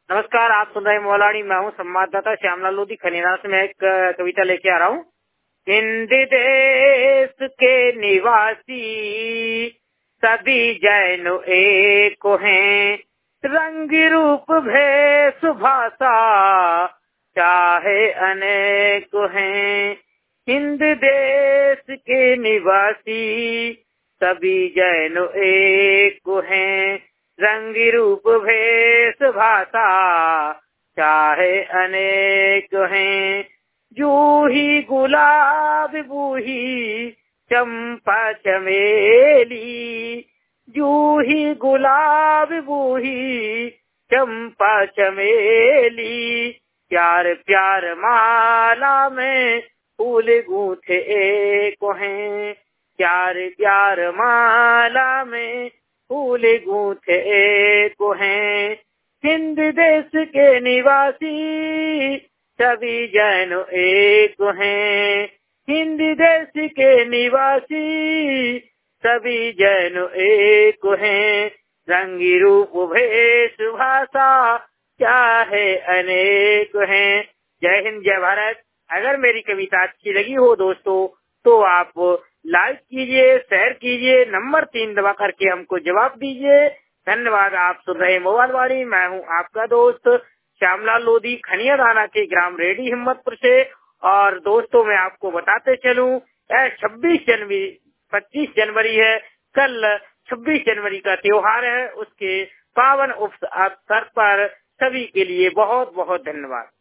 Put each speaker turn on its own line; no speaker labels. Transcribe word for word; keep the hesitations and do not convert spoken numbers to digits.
नमस्कार, आप सुन रहे हैं मोलाड़ी। मैं हूँ संवाददाता श्यामलाल लोधी खनियाना से। मैं एक अ, कविता लेके आ रहा हूँ। हिंद देश के निवासी सभी जैन एक हैं, रंग रूप भेष भाषा चाहे अनेक हैं। हिंद देश के निवासी सभी जैन एक हैं, रंग रूप भेष भाषा चाहे अनेक हैं। जूही गुलाब बूही चंपा चमेली, जूही गुलाब बूही चंपा चमेली, प्यार प्यार माला में फूल गूंथे एक हैं। प्यार प्यार माला में फूल गूंथे एक हैं। हिंद देश के निवासी सभी जैन एक हैं। हिंद देश के निवासी सभी जैन एक हैं, रंगी रूप भेष भाषा चाहे अनेक हैं। जय हिंद, जय भारत। अगर मेरी कविता अच्छी लगी हो दोस्तों तो आप लाइक कीजिए, शेयर कीजिए, नंबर तीन दबा करके हमको जवाब दीजिए। धन्यवाद। आप सुन रहे मोबाइल वाणी। मैं हूँ आपका दोस्त श्यामलाल लोधी खनियाना के ग्राम रेडी हिम्मतपुर से। और दोस्तों मैं आपको बताते चलूं, छब्बीस जनवरी पच्चीस जनवरी है, कल छब्बीस जनवरी का त्योहार है। उसके पावन अवसर पर सभी के लिए बहुत बहुत धन्यवाद।